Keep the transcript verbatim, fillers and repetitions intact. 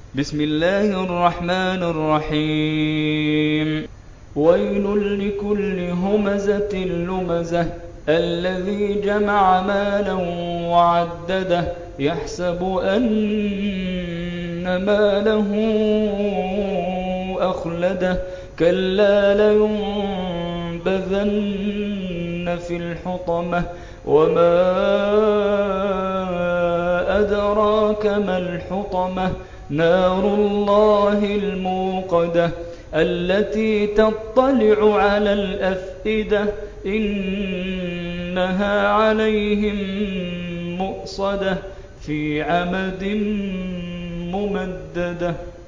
بسم الله الرحمن الرحيم ويل لكل همزة لمزة الذي جمع مالا وعدده يحسب أن ماله أخلده كلا لينبذن في الحطمة وما أدراك ما الحطمة نار الله الموقدة التي تطلع على الأفئدة إنها عليهم مؤصدة في عمد ممددة